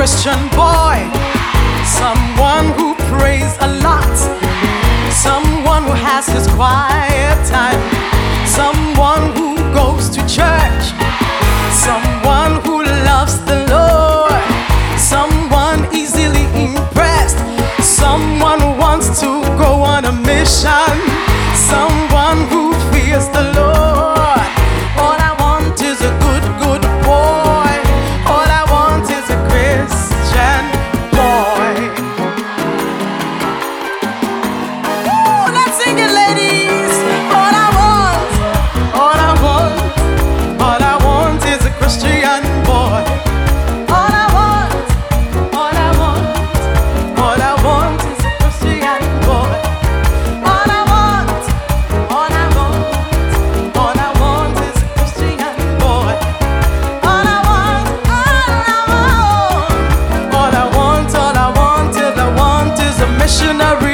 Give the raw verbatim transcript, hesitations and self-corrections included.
Christian boy, someone who prays a lot, someone who has his quiet time, someone who goes to church, someone who loves the Lord, someone easily impressed, someone who wants to go on a mission, someone who fears the Lord. All I want is a good, good boy. All I want is a Christian boy. Ooh, let's sing it, ladies. All I want, all I want, all I want is a Christian boy. All I want, all I want, all I want is a Christian boy. All I want, all I want, all I want is a Christian boy. All I want, all I want, all I want, all I want, all I want is a missionary.